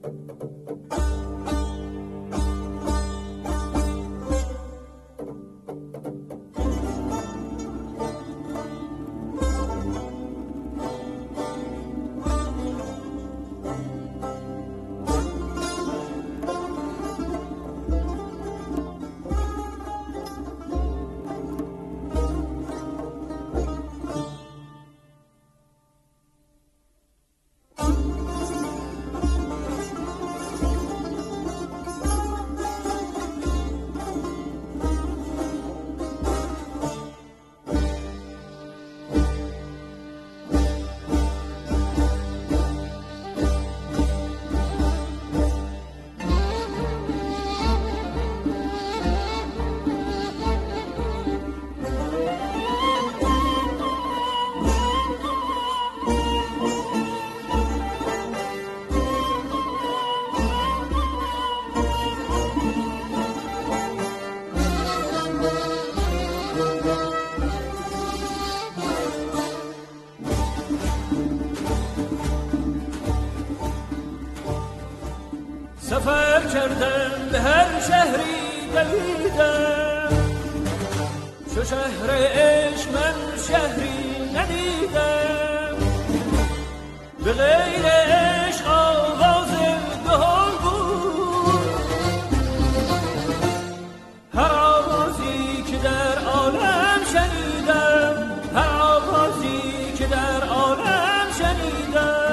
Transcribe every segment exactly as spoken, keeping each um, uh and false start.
سفر کردم به هر شهری دویدم، چو شهر عشق من شهری ندیدم. به غیر عشق آواز دهل بود، هر آوازی که در عالم شنیدم، هر آوازی که در عالم شنیدم.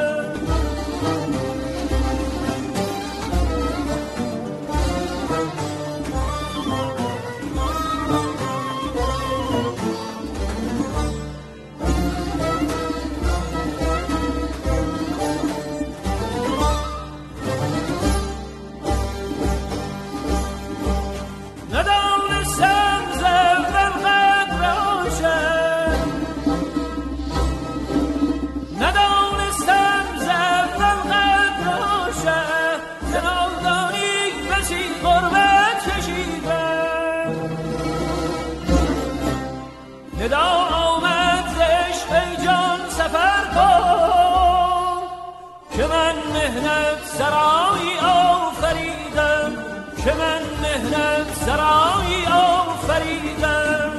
ندا آمد ز عشق ای جان سفر کن، که من مهنت سرایی آفریدم، که من مهنت سرایی آفریدم.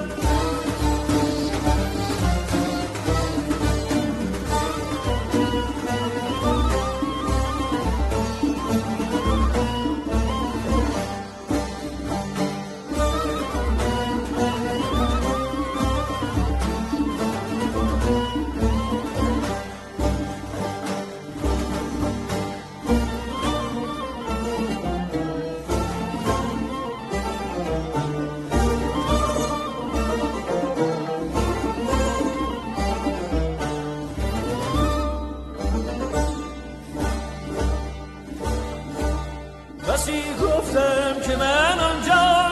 بسی گفتم که من آنجا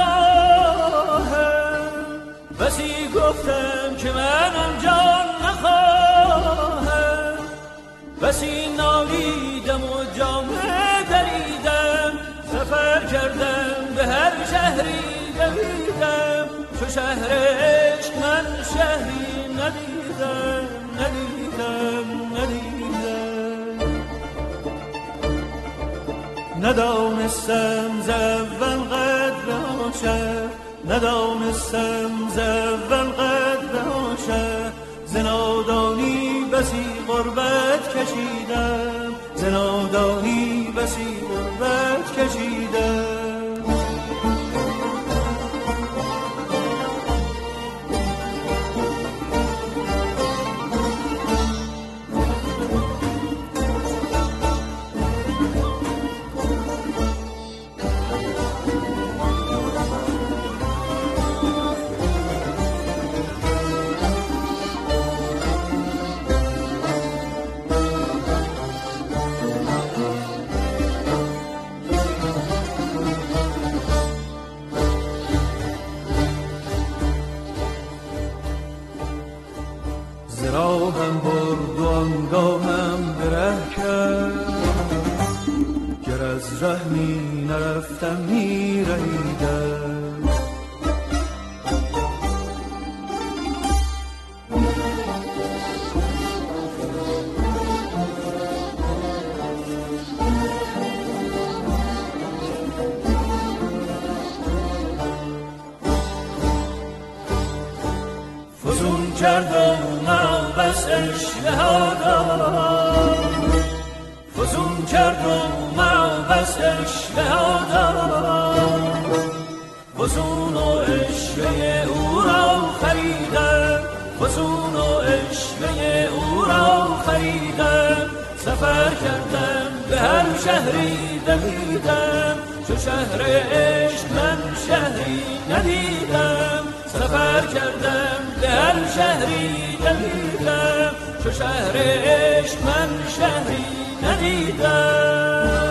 نخواهم، بسی گفتم که من آنجا نخواهم. بسی نالیدم و جامه دریدم، سفر کردم به هر شهری دویدم، چو شهر عشق من شهری ندیدم، ندیدم، ندیدم. ندانستم ز اول قدر عاشق، ندانستم ز اول قدر عاشق. ز نادانی بسی غربت کشیدم، ز نادانی بسی غربت کشیدم. راهم برد و آنگاهم به ره کرد، گر از ره می نرفتم می رهیدم. کردم بس اشتها دارم فزون کردم بس اشتها دارم فزون و عشوه او را خریدم فزون و عشوه او را خریدم سفر کردم به هر شهری دویدم چو شهر عشق من شهری ندیدم سفر کردم به هر شهری دویدم چو شهر عشق من شهری ندیدم